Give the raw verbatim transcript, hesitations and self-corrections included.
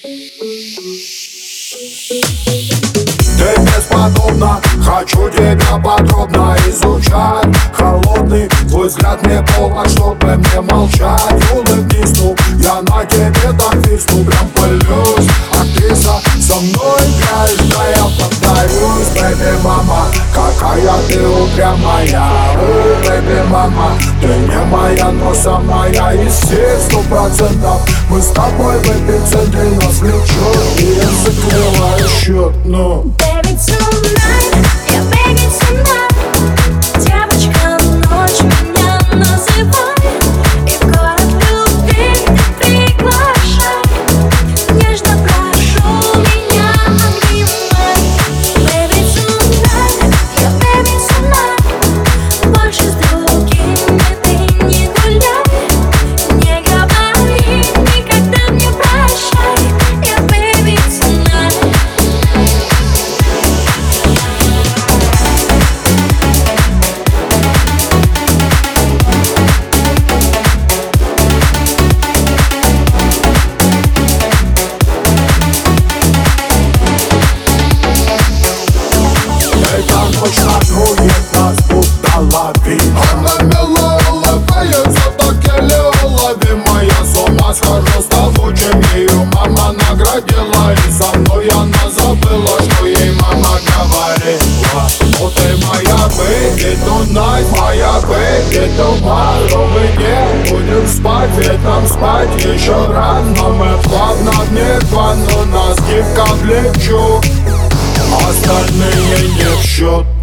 Ты бесподобна, хочу тебя подробно изучать. Холодный твой взгляд мне повод, чтобы мне молчать. Улыбнись, ну, я на тебе так висну, прям пылюсь. Актриса, со мной играешь, да я поддаюсь. Бэйби мама, какая ты упрямая. О, бэйби мама, ты не моя, но самая из всех сто процентов. Мы с тобой в эпицентре, нас влечет, и я закрываю счет, ну. Baby tonight, yeah baby tonight. Девочка, ночь меня называет, и в город любви ты приглашай. Нежно прошу меня обнимай. Baby tonight, yeah baby tonight. Больше с другими ты не гуляй. Не говори никогда мне прощай. Yeah baby tonight. Эта ночь атакует нас, будто лавина. Она мило улыбается, так еле уловимая. С ума схожу с тобой, чем ее мама наградила. И со мной она забыла, что ей мама говорила. Ну ты моя baby tonight, моя baby tomorrow. Мы не будем спать, ведь нам спать еще рано. Мы плавно в небо, но нас гибко влечет. Остальные не в счет.